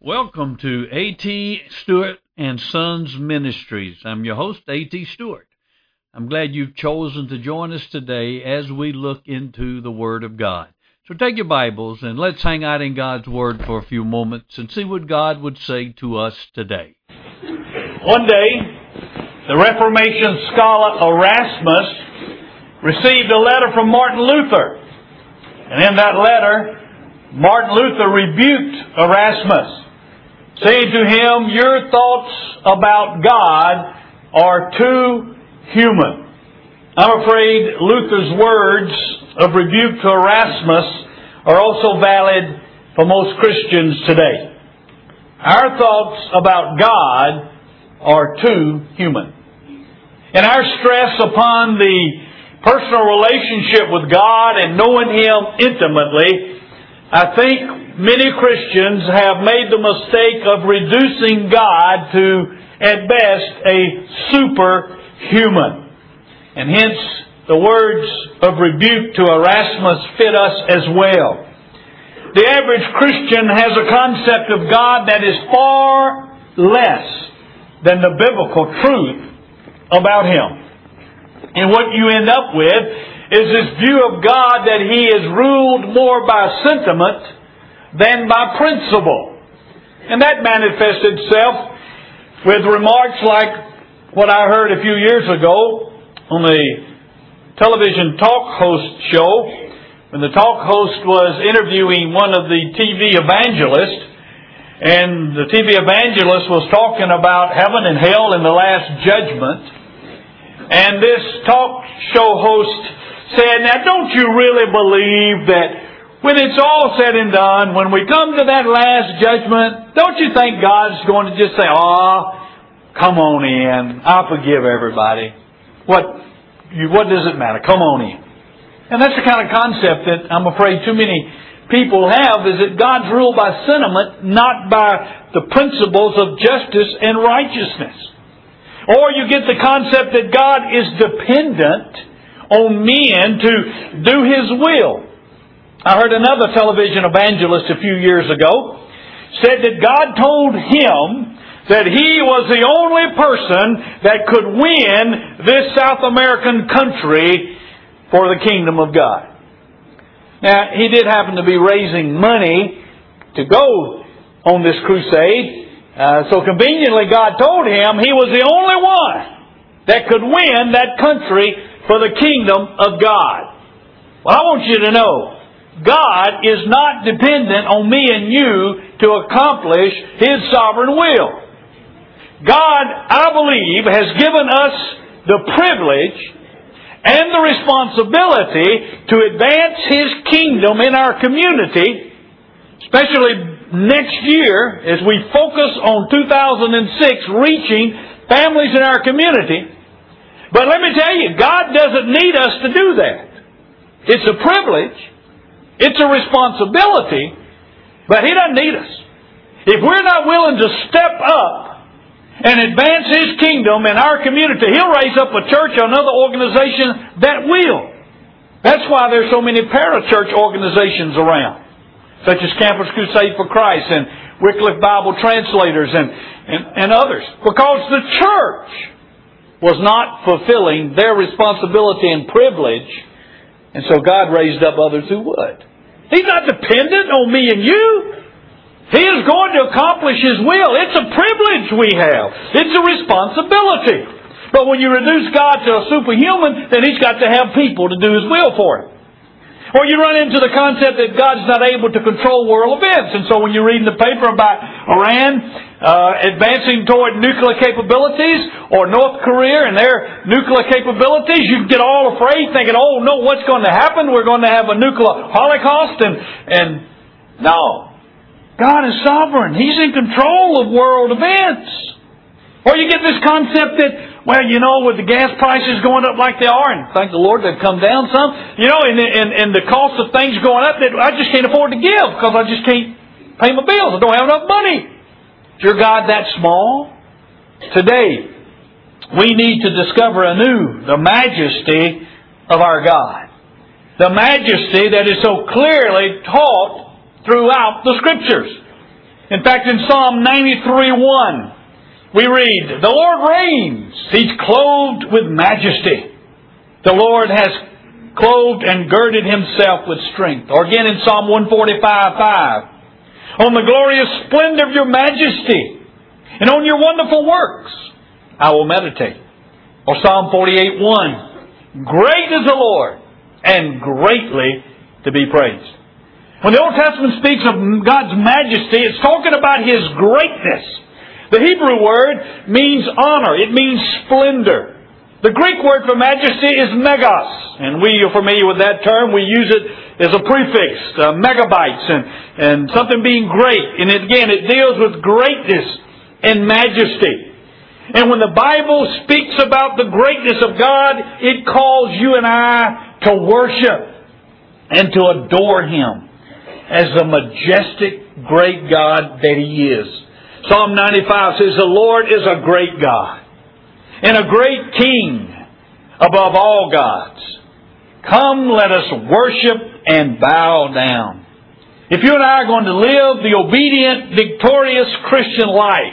Welcome to A.T. Stewart and Sons Ministries. I'm your host, A.T. Stewart. I'm glad you've chosen to join us today as we look into the Word of God. So take your Bibles and let's hang out in God's Word for a few moments and see what God would say to us today. One day, the Reformation scholar Erasmus received a letter from Martin Luther. And in that letter, Martin Luther rebuked Erasmus, saying to him, "Your thoughts about God are too human." I'm afraid Luther's words of rebuke to Erasmus are also valid for most Christians today. Our thoughts about God are too human. And our stress upon the personal relationship with God and knowing Him intimately, I think many Christians have made the mistake of reducing God to, at best, a superhuman. And hence, the words of rebuke to Erasmus fit us as well. The average Christian has a concept of God that is far less than the biblical truth about Him. And what you end up with is this view of God that He is ruled more by sentiment than by principle. And that manifests itself with remarks like what I heard a few years ago on the television talk host show, when the talk host was interviewing one of the TV evangelists, and the TV evangelist was talking about heaven and hell and the last judgment. And this talk show host said, "Now don't you really believe that when it's all said and done, when we come to that last judgment, don't you think God's going to just say, 'Come on in, I'll forgive everybody. What does it matter? Come on in.'" And that's the kind of concept that I'm afraid too many people have, is that God's ruled by sentiment, not by the principles of justice and righteousness. Or you get the concept that God is dependent on men to do His will. I heard another television evangelist a few years ago said that God told him that he was the only person that could win this South American country for the kingdom of God. Now, he did happen to be raising money to go on this crusade. So conveniently, God told him he was the only one that could win that country for the kingdom of God. Well, I want you to know, God is not dependent on me and you to accomplish His sovereign will. God, I believe, has given us the privilege and the responsibility to advance His kingdom in our community, especially next year as we focus on 2006 reaching families in our community. But let me tell you, God doesn't need us to do that. It's a privilege. It's a responsibility. But He doesn't need us. If we're not willing to step up and advance His kingdom in our community, He'll raise up a church or another organization that will. That's why there's so many parachurch organizations around, such as Campus Crusade for Christ and Wycliffe Bible Translators and others. Because the church was not fulfilling their responsibility and privilege, and so God raised up others who would. He's not dependent on me and you. He is going to accomplish His will. It's a privilege we have. It's a responsibility. But when you reduce God to a superhuman, then He's got to have people to do His will for Him. Or you run into the concept that God's not able to control world events. And so when you read in the paper about Iran advancing toward nuclear capabilities, or North Korea and their nuclear capabilities, you get all afraid thinking, "Oh no, what's going to happen? We're going to have a nuclear holocaust." And no. God is sovereign. He's in control of world events. Or you get this concept that, well, with the gas prices going up like they are, and thank the Lord they've come down some, and the cost of things going up, that I just can't afford to give because I just can't pay my bills. I don't have enough money. Is your God that small? Today, we need to discover anew the majesty of our God. The majesty that is so clearly taught throughout the Scriptures. In fact, in Psalm 93:1, we read, "The Lord reigns. He's clothed with majesty. The Lord has clothed and girded Himself with strength." Or again in Psalm 145:5, "On the glorious splendor of your majesty and on your wonderful works I will meditate." Or Psalm 48:1, "Great is the Lord and greatly to be praised." When the Old Testament speaks of God's majesty, it's talking about His greatness. The Hebrew word means honor. It means splendor. The Greek word for majesty is megas, and we are familiar with that term. We use it as a prefix, megabytes, and something being great. And again, it deals with greatness and majesty. And when the Bible speaks about the greatness of God, it calls you and I to worship and to adore Him as the majestic, great God that He is. Psalm 95 says, "The Lord is a great God and a great King above all gods. Come, let us worship and bow down." If you and I are going to live the obedient, victorious Christian life,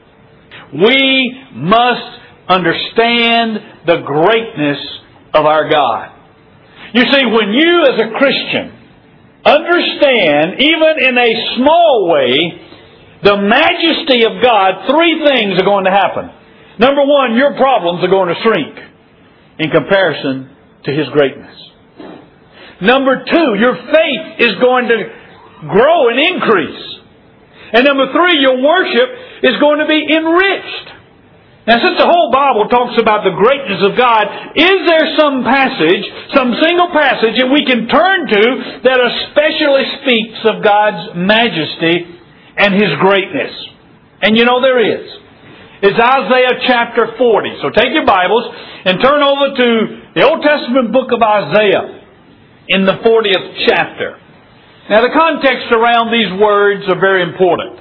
we must understand the greatness of our God. You see, when you as a Christian understand, even in a small way, the majesty of God, three things are going to happen. Number one, your problems are going to shrink in comparison to His greatness. Number two, your faith is going to grow and increase. And number three, your worship is going to be enriched. Now, since the whole Bible talks about the greatness of God, is there some passage, some single passage that we can turn to that especially speaks of God's majesty and His greatness? And you know there is. It's Isaiah chapter 40. So take your Bibles and turn over to the Old Testament book of Isaiah in the 40th chapter. Now the context around these words are very important.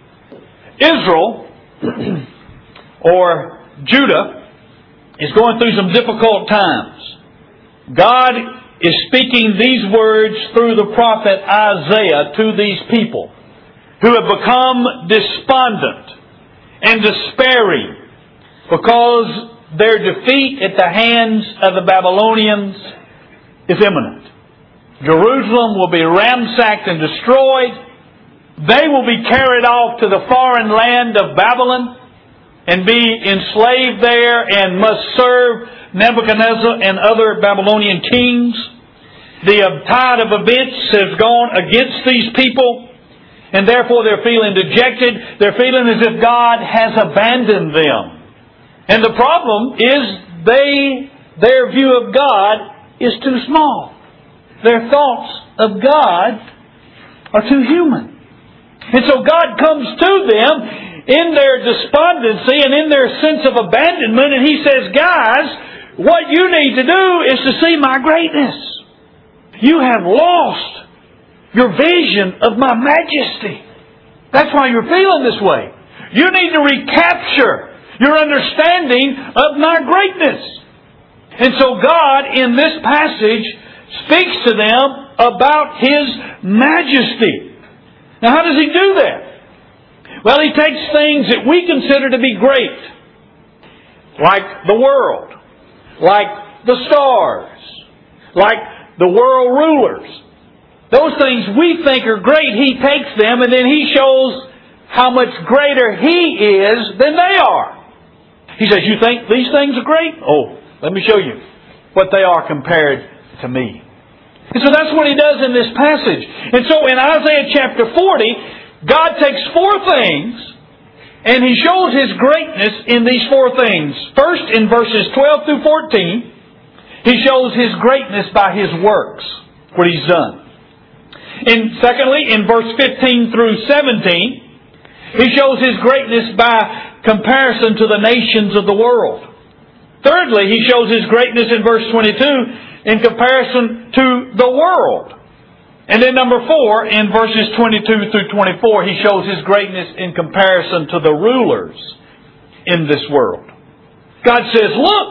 Israel, or Judah, is going through some difficult times. God is speaking these words through the prophet Isaiah to these people who have become despondent and despairing because their defeat at the hands of the Babylonians is imminent. Jerusalem will be ransacked and destroyed. They will be carried off to the foreign land of Babylon and be enslaved there and must serve Nebuchadnezzar and other Babylonian kings. The tide of events has gone against these people, and therefore they're feeling dejected. They're feeling as if God has abandoned them. And the problem is their view of God is too small. Their thoughts of God are too human. And so God comes to them in their despondency and in their sense of abandonment, and He says, guys, what you need to do is to see my greatness. You have lost your vision of my majesty. That's why you're feeling this way. You need to recapture your understanding of my greatness. And so God, in this passage, speaks to them about His majesty. Now, how does He do that? Well, He takes things that we consider to be great, like the world, like the stars, like the world rulers. Those things we think are great, He takes them and then He shows how much greater He is than they are. He says, you think these things are great? Oh, let me show you what they are compared to me. And so that's what He does in this passage. And so in Isaiah chapter 40, God takes four things and He shows His greatness in these four things. First, in verses 12 through 14, He shows His greatness by His works, what He's done. And secondly, in verse 15 through 17, He shows His greatness by comparison to the nations of the world. Thirdly, He shows His greatness in verse 22 in comparison to the world. And then number 4, in verses 22 through 24, He shows His greatness in comparison to the rulers in this world. God says,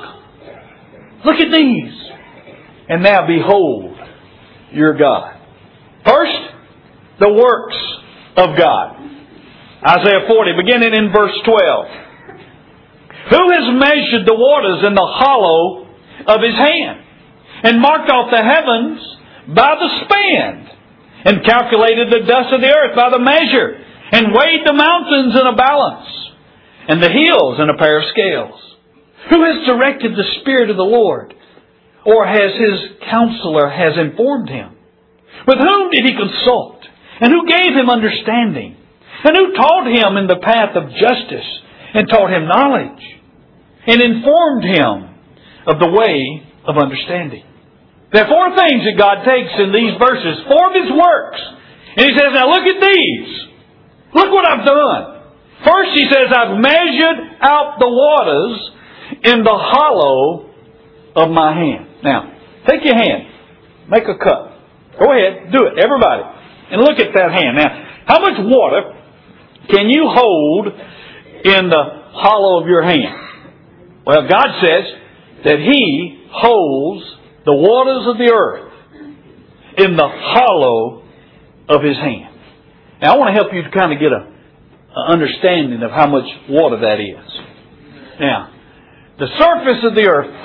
look at these. And now behold your God. First, the works of God. Isaiah 40, beginning in verse 12. Who has measured the waters in the hollow of His hand, and marked off the heavens by the span, and calculated the dust of the earth by the measure, and weighed the mountains in a balance, and the hills in a pair of scales? Who has directed the Spirit of the Lord, or has His counselor has informed Him? With whom did He consult, and who gave Him understanding? And who taught Him in the path of justice, and taught Him knowledge, and informed Him of the way of understanding? There are four things that God takes in these verses, four of His works. And He says, now look at these. Look what I've done. First He says, I've measured out the waters in the hollow of my hand. Now, take your hand. Make a cup. Go ahead. Do it. Everybody. And look at that hand. Now, how much water can you hold in the hollow of your hand? Well, God says that He holds the waters of the earth in the hollow of His hand. Now, I want to help you to kind of get an understanding of how much water that is. Now, the surface of the earth,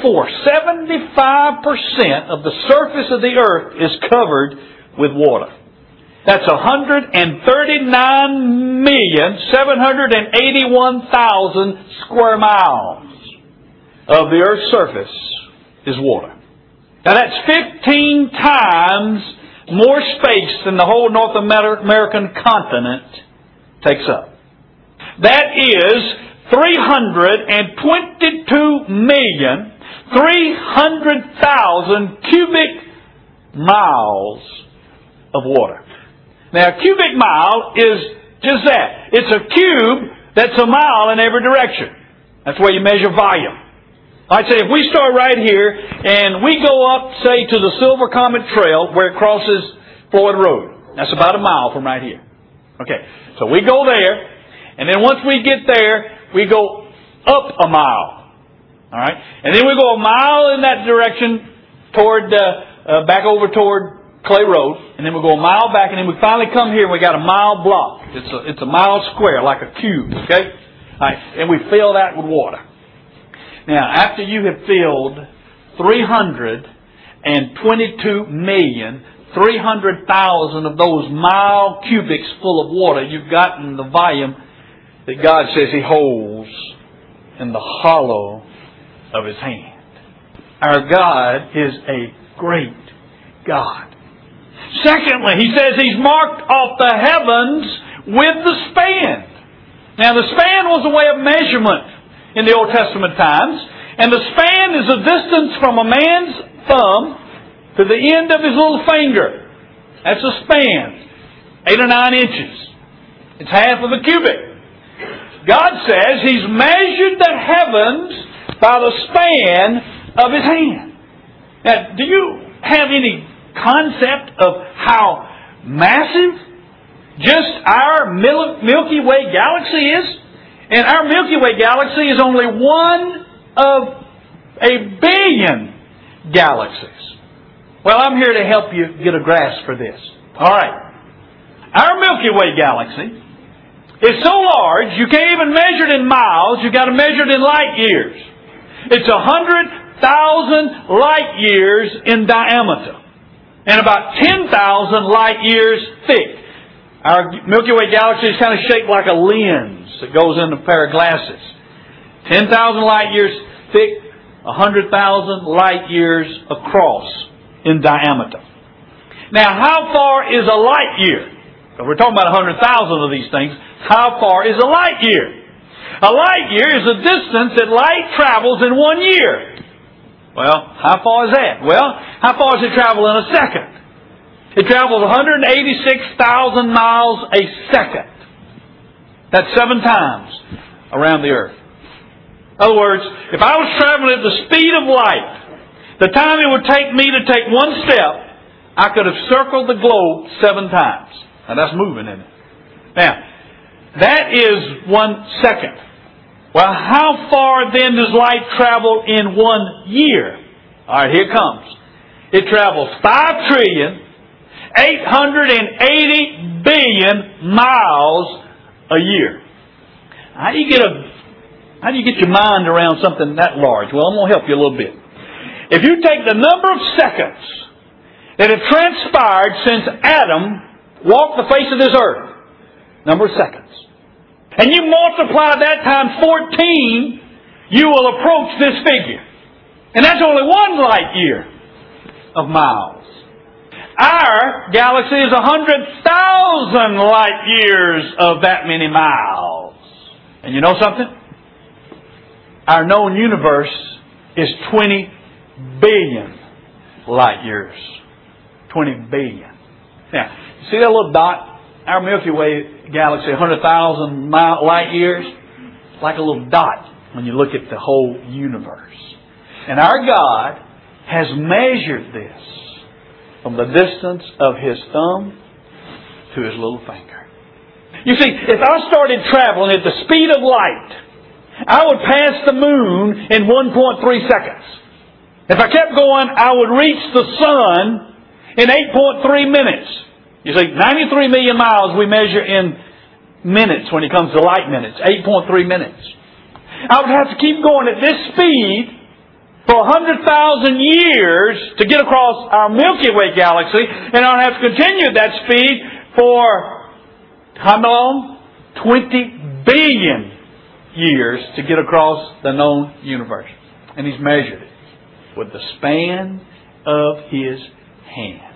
75% of the surface of the earth is covered with water. That's 139,781,000 square miles of the earth's surface is water. Now that's 15 times more space than the whole North American continent takes up. That is 322,300,000 cubic miles of water. Now, a cubic mile is just that. It's a cube that's a mile in every direction. That's where you measure volume. I'd say if we start right here and we go up, say, to the Silver Comet Trail where it crosses Floyd Road. That's about a mile from right here. Okay, so we go there, and then once we get there, we go up a mile. All right? And then we go a mile in that direction toward, back over toward Clay Road. And then we go a mile back, and then we finally come here and we got a mile block. It's a mile square, like a cube. Okay? All right. And we fill that with water. Now, after you have filled 322,300,000 of those mile cubics full of water, you've gotten the volume that God says He holds in the hollow of His hand. Our God is a great God. Secondly, He says He's marked off the heavens with the span. Now, the span was a way of measurement in the Old Testament times, and the span is a distance from a man's thumb to the end of his little finger. That's a span. 8 or 9 inches. It's half of a cubit. God says He's measured the heavens by the span of His hand. Now, do you have any concept of how massive just our Milky Way galaxy is? And our Milky Way galaxy is only one of a billion galaxies. Well, I'm here to help you get a grasp for this. All right. Our Milky Way galaxy is so large, you can't even measure it in miles. You've got to measure it in light years. It's 100,000 light years in diameter and about 10,000 light years thick. Our Milky Way galaxy is kind of shaped like a lens that goes in a pair of glasses. 10,000 light years thick, 100,000 light years across in diameter. Now, how far is a light year? So we're talking about 100,000 of these things. How far is a light year? A light year is the distance that light travels in 1 year. Well, how far is that? Well, how far does it travel in a second? It travels 186,000 miles a second. That's 7 times around the earth. In other words, if I was traveling at the speed of light, the time it would take me to take one step, I could have circled the globe 7 times. Now that's moving, isn't it? Now, that is 1 second. Well, how far then does light travel in 1 year? All right, here it comes. It travels 5,880,000,000,000 miles a year. How do you get your mind around something that large? Well, I'm going to help you a little bit. If you take the number of seconds that have transpired since Adam walked the face of this earth, number of seconds, and you multiply that times 14, you will approach this figure. And that's only 1 light year of miles. Our galaxy is 100,000 light years of that many miles. And you know something? Our known universe is 20 billion light years. 20 billion. Now, you see that little dot? Our Milky Way galaxy, 100,000 light years. It's like a little dot when you look at the whole universe. And our God has measured this from the distance of His thumb to His little finger. You see, if I started traveling at the speed of light, I would pass the moon in 1.3 seconds. If I kept going, I would reach the sun in 8.3 minutes. You see, 93 million miles we measure in minutes when it comes to light minutes. 8.3 minutes. I would have to keep going at this speed for 100,000 years to get across our Milky Way galaxy, and I would have to continue at that speed for how long? 20 billion years to get across the known universe. And He's measured it with the span of His hand.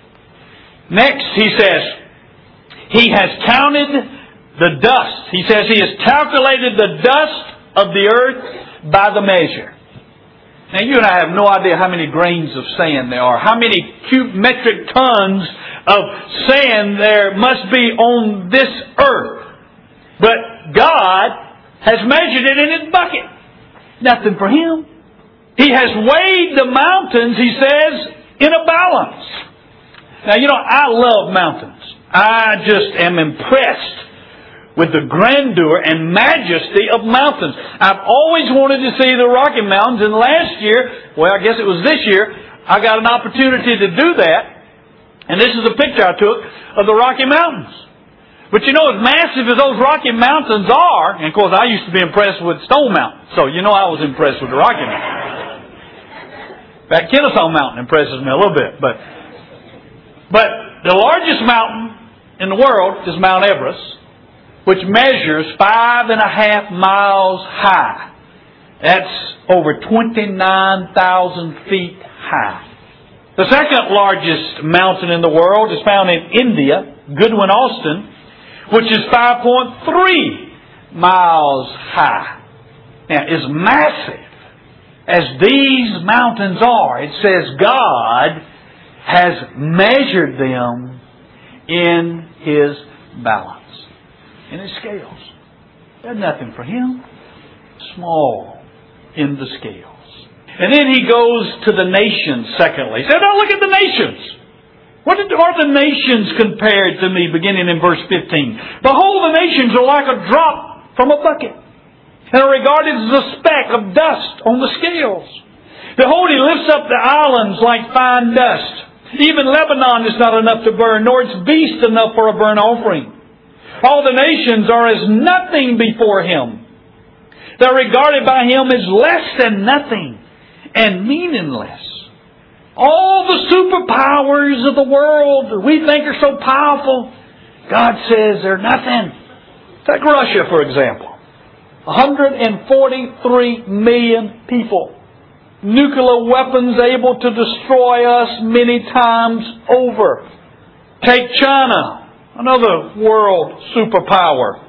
Next, He says, He has counted the dust. He says He has calculated the dust of the earth by the measure. Now, you and I have no idea how many grains of sand there are, how many metric tons of sand there must be on this earth. But God has measured it in His bucket. Nothing for Him. He has weighed the mountains, He says, in a balance. Now, you know, I love mountains. I just am impressed with the grandeur and majesty of mountains. I've always wanted to see the Rocky Mountains, and last year, well, I guess it was this year, I got an opportunity to do that. And this is a picture I took of the Rocky Mountains. But you know, as massive as those Rocky Mountains are, and of course I used to be impressed with Stone Mountain, so you know I was impressed with the Rocky Mountains. In fact, Kennesaw Mountain impresses me a little bit. But the largest mountain in the world is Mount Everest, which measures 5.5 miles high. That's over 29,000 feet high. The second largest mountain in the world is found in India, Goodwin Austen, which is 5.3 miles high. Now, as massive as these mountains are, it says God has measured them in His balance, in His scales. There's nothing for Him. Small in the scales. And then He goes to the nations, secondly. He said, now look at the nations. What are the nations compared to me, beginning in verse 15? Behold, the nations are like a drop from a bucket, and are regarded as a speck of dust on the scales. Behold, He lifts up the islands like fine dust. Even Lebanon is not enough to burn, nor its beast enough for a burnt offering. All the nations are as nothing before Him. They're regarded by Him as less than nothing and meaningless. All the superpowers of the world that we think are so powerful, God says they're nothing. Take Russia, for example. 143 million people. Nuclear weapons able to destroy us many times over. Take China, another world superpower.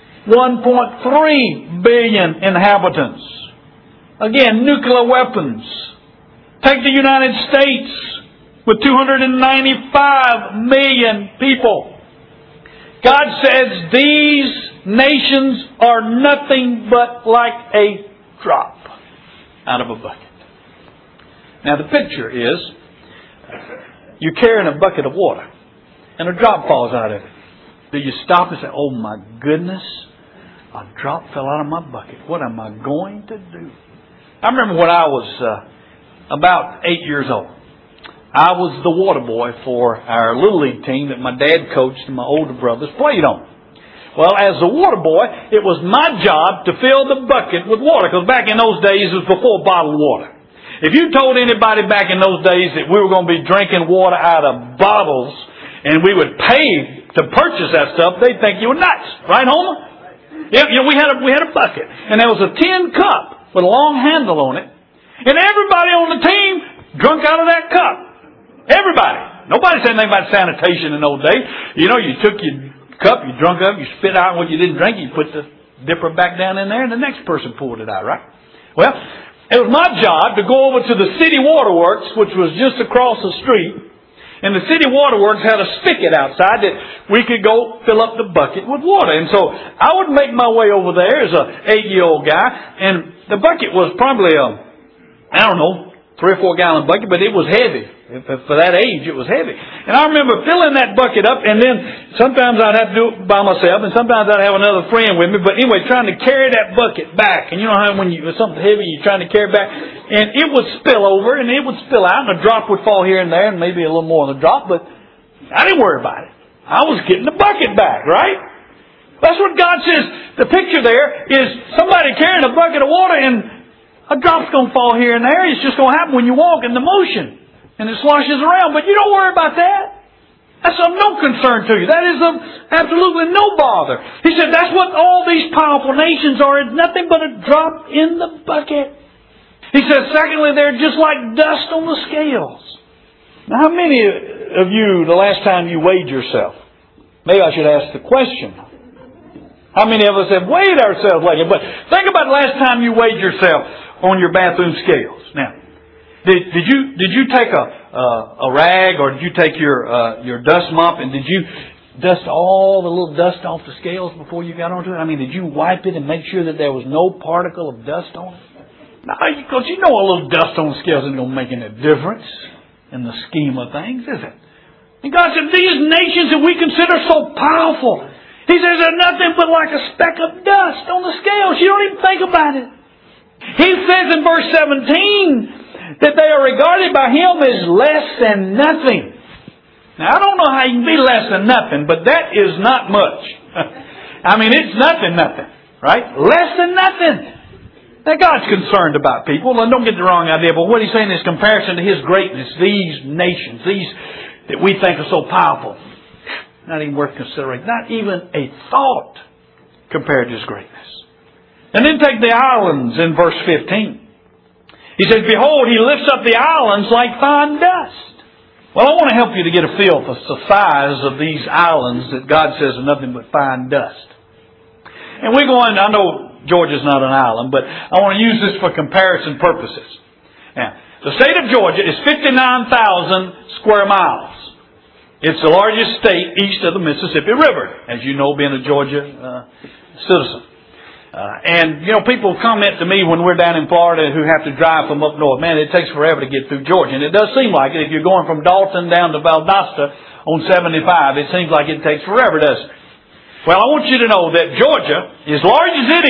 1.3 billion inhabitants. Again, nuclear weapons. Take the United States with 295 million people. God says these nations are nothing but like a drop out of a bucket. Now the picture is, you're carrying a bucket of water and a drop falls out of it. Do you stop and say, oh my goodness, a drop fell out of my bucket. What am I going to do? I remember when I was about 8 years old. I was the water boy for our Little League team that my dad coached and my older brothers played on. Well, as the water boy, it was my job to fill the bucket with water. Because back in those days, it was before bottled water. If you told anybody back in those days that we were going to be drinking water out of bottles and we would pay to purchase that stuff, they'd think you were nuts. Right, Homer? Yeah, we had a bucket. And there was a tin cup with a long handle on it. And everybody on the team drunk out of that cup. Everybody. Nobody said anything about sanitation in those days. You know, you took your cup, you drunk up, you spit out what you didn't drink, you put the dipper back down in there, and the next person poured it out, right? Well, it was my job to go over to the city waterworks, which was just across the street, and the city waterworks had a spigot outside that we could go fill up the bucket with water. And so I would make my way over there as an 8-year-old guy, and the bucket was probably 3 or 4 gallon bucket, but it was heavy. For that age, it was heavy. And I remember filling that bucket up, and then sometimes I'd have to do it by myself, and sometimes I'd have another friend with me. But anyway, trying to carry that bucket back. And you know how when it's something heavy, you're trying to carry it back, and it would spill over, and it would spill out, and a drop would fall here and there, and maybe a little more than a drop, but I didn't worry about it. I was getting the bucket back, right? That's what God says. The picture there is somebody carrying a bucket of water, and a drop's going to fall here and there. It's just going to happen when you walk in the motion. And it sloshes around. But you don't worry about that. That's of no concern to you. That is of absolutely no bother. He said that's what all these powerful nations are. It's nothing but a drop in the bucket. He says, secondly, they're just like dust on the scales. Now, how many of you, the last time you weighed yourself? Maybe I should ask the question. How many of us have weighed ourselves like it? But think about the last time you weighed yourself on your bathroom scales. Now, did you take a rag, or did you take your dust mop, and did you dust all the little dust off the scales before you got onto it? I mean, did you wipe it and make sure that there was no particle of dust on it? No, because you know a little dust on the scales isn't going to make any difference in the scheme of things, is it? And God said, these nations that we consider so powerful, He says they're nothing but like a speck of dust on the scales. You don't even think about it. He says in verse 17 that they are regarded by Him as less than nothing. Now, I don't know how you can be less than nothing, but that is not much. I mean, it's nothing, right? Less than nothing. Now, God's concerned about people, and don't get the wrong idea, but what He's saying is comparison to His greatness, these nations, these that we think are so powerful, not even worth considering. Not even a thought compared to His greatness. And then take the islands in verse 15. He says, behold, He lifts up the islands like fine dust. Well, I want to help you to get a feel for the size of these islands that God says are nothing but fine dust. And we're going, I know Georgia's not an island, but I want to use this for comparison purposes. Now, the state of Georgia is 59,000 square miles. It's the largest state east of the Mississippi River, as you know, being a Georgia citizen. And, people comment to me when we're down in Florida who have to drive from up north. Man, it takes forever to get through Georgia. And it does seem like it. If you're going from Dalton down to Valdosta on 75, it seems like it takes forever, doesn't it? Well, I want you to know that Georgia, as large as it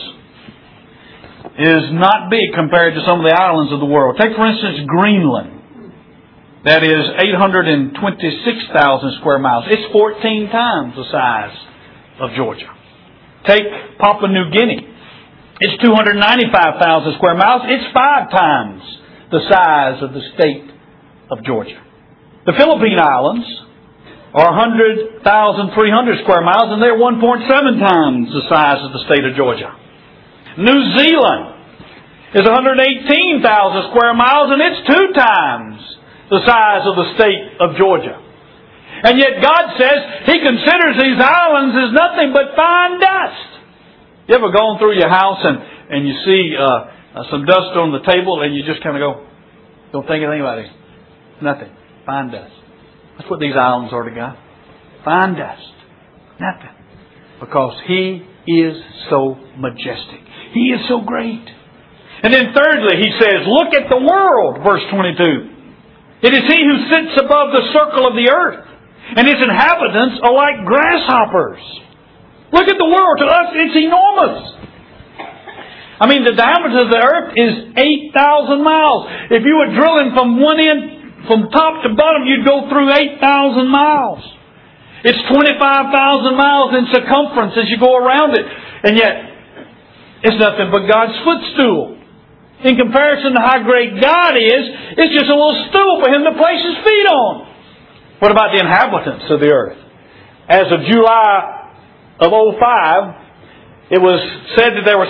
is not big compared to some of the islands of the world. Take, for instance, Greenland. That is 826,000 square miles. It's 14 times the size of Georgia. Take Papua New Guinea. It's 295,000 square miles. It's 5 times the size of the state of Georgia. The Philippine Islands are 100,300 square miles, and they're 1.7 times the size of the state of Georgia. New Zealand is 118,000 square miles, and it's 2 times the size of the state of Georgia. And yet God says He considers these islands as nothing but fine dust. You ever gone through your house and you see some dust on the table and you just kind of go, don't think anything about it. Nothing. Fine dust. That's what these islands are to God. Fine dust. Nothing. Because He is so majestic. He is so great. And then thirdly, He says, look at the world, verse 22. It is He who sits above the circle of the earth, and its inhabitants are like grasshoppers. Look at the world. To us, it's enormous. I mean, the diameter of the earth is 8,000 miles. If you were drilling from one end, from top to bottom, you'd go through 8,000 miles. It's 25,000 miles in circumference as you go around it. And yet, it's nothing but God's footstool. In comparison to how great God is, it's just a little stool for Him to place His feet on. What about the inhabitants of the earth? As of July of 2005, it was said that there were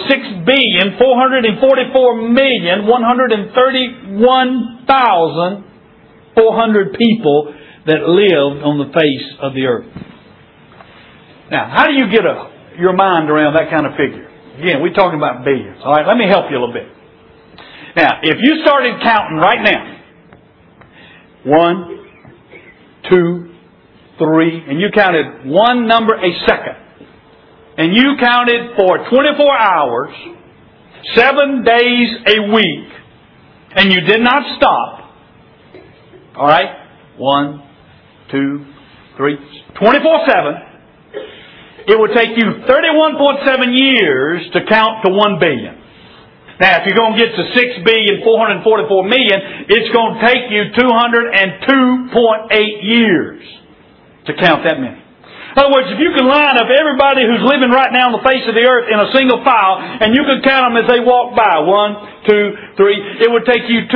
6,444,131,400 people that lived on the face of the earth. Now, how do you get your mind around that kind of figure? Again, we're talking about billions. All right, let me help you a little bit. Now, if you started counting right now, 1, 2, 3, and you counted one number a second, and you counted for 24 hours, 7 days a week, and you did not stop, all right, 1, 2, 3, 24/7, it would take you 31.7 years to count to 1 billion. Now, if you're going to get to 6,444,000,000, it's going to take you 202.8 years to count that many. In other words, if you can line up everybody who's living right now on the face of the earth in a single file, and you could count them as they walk by, 1, 2, 3, it would take you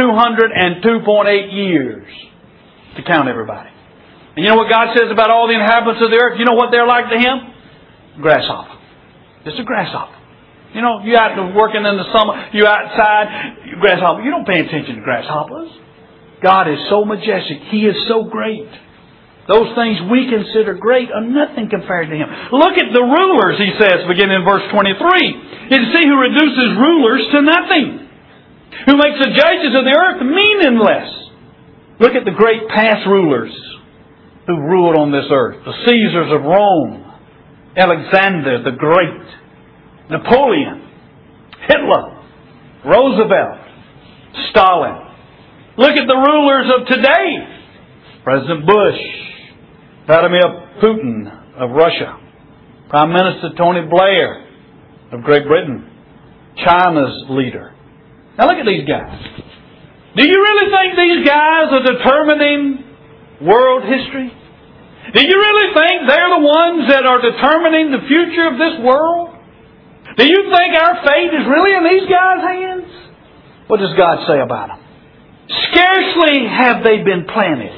202.8 years to count everybody. And you know what God says about all the inhabitants of the earth? You know what they're like to Him? Grasshopper. Just a grasshopper. You know, you're out working in the summer, you're outside, grasshopper. You don't pay attention to grasshoppers. God is so majestic. He is so great. Those things we consider great are nothing compared to Him. Look at the rulers, He says, beginning in verse 23. You see who reduces rulers to nothing. Who makes the judges of the earth meaningless. Look at the great past rulers who ruled on this earth. The Caesars of Rome. Alexander the Great. Napoleon. Hitler. Roosevelt. Stalin. Look at the rulers of today. President Bush. Vladimir Putin of Russia. Prime Minister Tony Blair of Great Britain. China's leader. Now look at these guys. Do you really think these guys are determining world history? Do you really think they're the ones that are determining the future of this world? Do you think our fate is really in these guys' hands? What does God say about them? Scarcely have they been planted.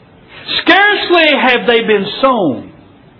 Scarcely have they been sown.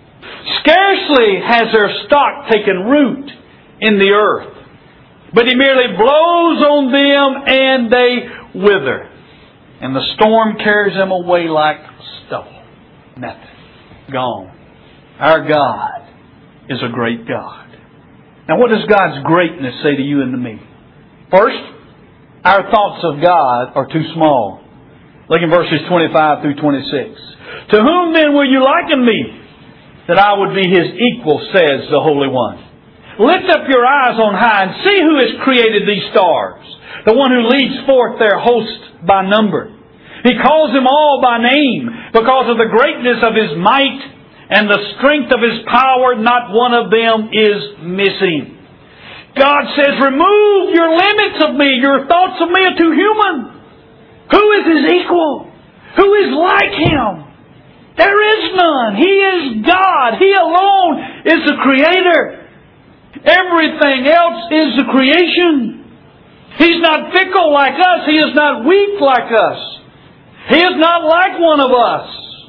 Scarcely has their stock taken root in the earth. But He merely blows on them and they wither. And the storm carries them away like stubble. Nothing. Gone. Our God is a great God. Now what does God's greatness say to you and to me? First, our thoughts of God are too small. Look in verses 25 through 26. To whom then will you liken me, that I would be His equal, says the Holy One. Lift up your eyes on high and see who has created these stars, the one who leads forth their host by number. He calls them all by name because of the greatness of His might and the strength of His power. Not one of them is missing. God says, remove your limits of me. Your thoughts of me are too human. Who is His equal? Who is like Him? There is none. He is God. He alone is the Creator. Everything else is the creation. He's not fickle like us. He is not weak like us. He is not like one of us.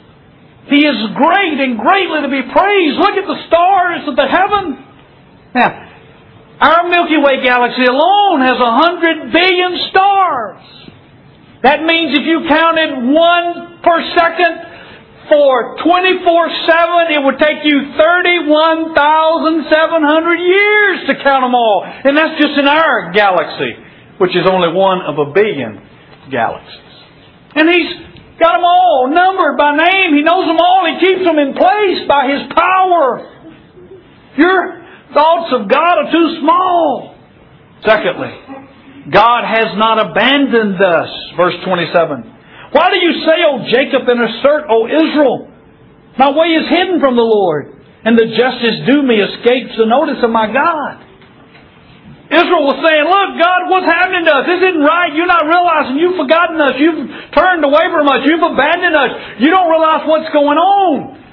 He is great and greatly to be praised. Look at the stars of the heaven. Now, our Milky Way galaxy alone has 100 billion stars. That means if you counted 1 per second for 24/7, it would take you 31,700 years to count them all. And that's just in our galaxy, which is only one of a billion galaxies. And He's got them all numbered by name. He knows them all. He keeps them in place by His power. Your thoughts of God are too small. Secondly, God has not abandoned us. Verse 27. Why do you say, O Jacob, and assert, O Israel, my way is hidden from the Lord, and the justice due me escapes the notice of my God? Israel was saying, look, God, what's happening to us? This isn't right. You're not realizing you've forgotten us. You've turned away from us. You've abandoned us. You don't realize what's going on.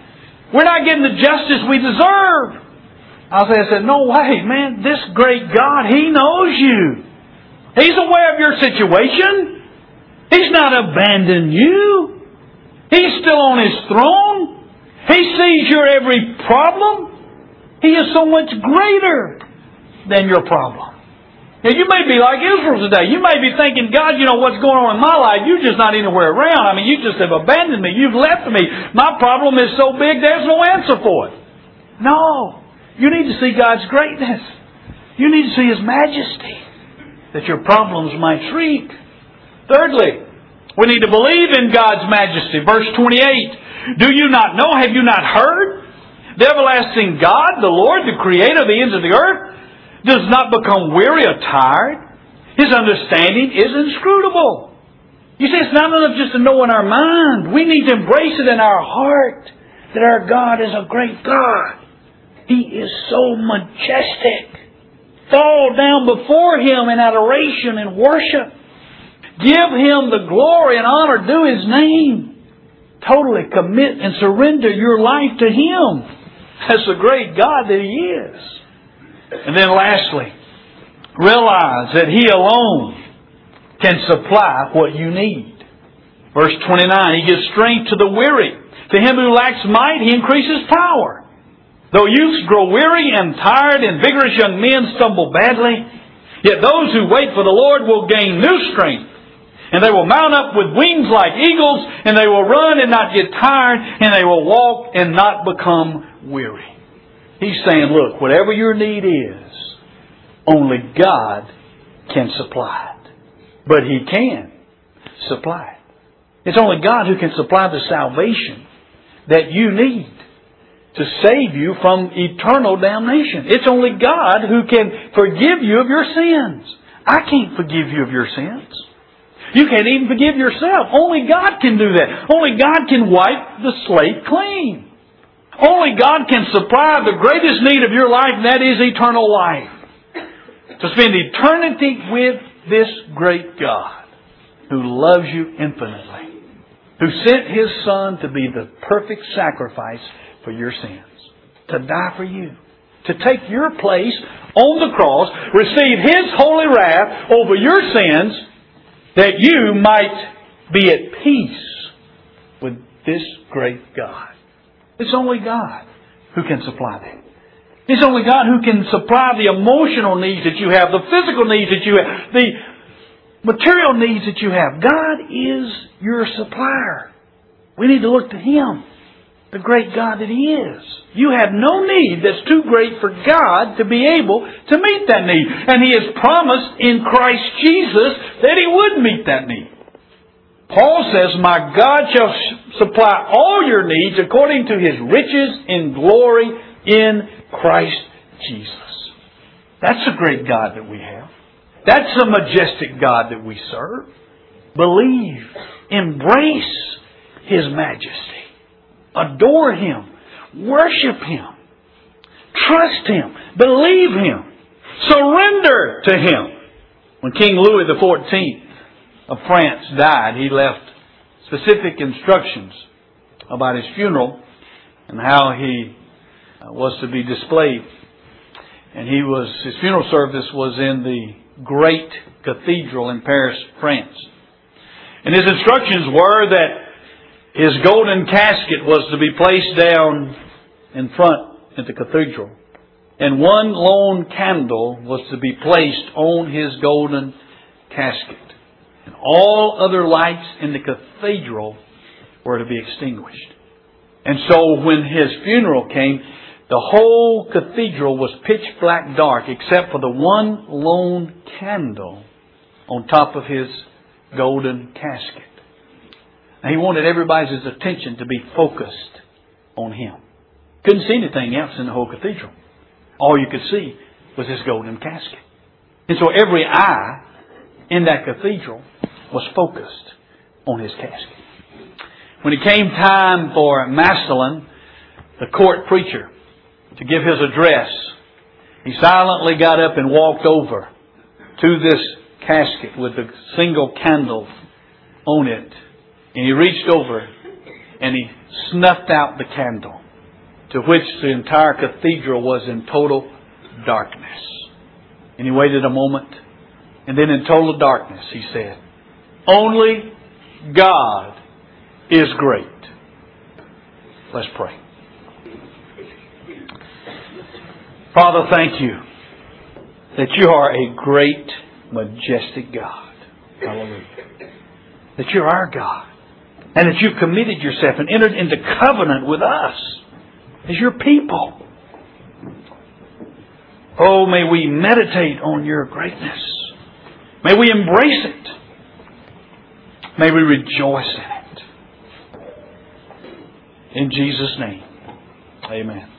We're not getting the justice we deserve. Isaiah said, no way, man. This great God, He knows you. He's aware of your situation. He's not abandoned you. He's still on His throne. He sees your every problem. He is so much greater than your problem. Now, you may be like Israel today. You may be thinking, God, you know what's going on in my life. You're just not anywhere around. I mean, you just have abandoned me. You've left me. My problem is so big, there's no answer for it. No. You need to see God's greatness. You need to see His majesty, that your problems might shrink. Thirdly, we need to believe in God's majesty. Verse 28. Do you not know? Have you not heard? The everlasting God, the Lord, the Creator of the ends of the earth, does not become weary or tired. His understanding is inscrutable. You see, it's not enough just to know in our mind. We need to embrace it in our heart that our God is a great God. He is so majestic. Fall down before Him in adoration and worship. Give Him the glory and honor due His name. Totally commit and surrender your life to Him. That's the great God that He is. And then lastly, realize that He alone can supply what you need. Verse 29, He gives strength to the weary. To him who lacks might, He increases power. Though youths grow weary and tired and vigorous young men stumble badly, yet those who wait for the Lord will gain new strength. And they will mount up with wings like eagles, and they will run and not get tired, and they will walk and not become weary. He's saying, look, whatever your need is, only God can supply it. But He can supply it. It's only God who can supply the salvation that you need to save you from eternal damnation. It's only God who can forgive you of your sins. I can't forgive you of your sins. You can't even forgive yourself. Only God can do that. Only God can wipe the slate clean. Only God can supply the greatest need of your life, and that is eternal life. To spend eternity with this great God who loves you infinitely, who sent His Son to be the perfect sacrifice for your sins, to die for you, to take your place on the cross, receive His holy wrath over your sins, that you might be at peace with this great God. It's only God who can supply that. It's only God who can supply the emotional needs that you have, the physical needs that you have, the material needs that you have. God is your supplier. We need to look to Him, the great God that He is. You have no need that's too great for God to be able to meet that need. And He has promised in Christ Jesus that He would meet that need. Paul says, my God shall supply all your needs according to His riches in glory in Christ Jesus. That's a great God that we have. That's a majestic God that we serve. Believe, embrace His majesty. Adore Him. Worship Him. Trust Him. Believe Him. Surrender to Him. When King Louis XIV of France died, he left specific instructions about his funeral and how he was to be displayed. And his funeral service was in the great cathedral in Paris, France. And his instructions were that his golden casket was to be placed down in front at the cathedral. And one lone candle was to be placed on his golden casket. And all other lights in the cathedral were to be extinguished. And so when his funeral came, the whole cathedral was pitch black dark except for the one lone candle on top of his golden casket. And he wanted everybody's attention to be focused on him. Couldn't see anything else in the whole cathedral. All you could see was his golden casket. And so every eye in that cathedral was focused on his casket. When it came time for Massillon, the court preacher, to give his address, he silently got up and walked over to this casket with a single candle on it. And he reached over and he snuffed out the candle. to which the entire cathedral was in total darkness. And he waited a moment, and then in total darkness he said, "Only God is great." Let's pray. Father, thank you that you are a great, majestic God. Hallelujah. That you're our God. And that you've committed yourself and entered into covenant with us as your people. Oh, may we meditate on your greatness. May we embrace it. May we rejoice in it. In Jesus' name, amen.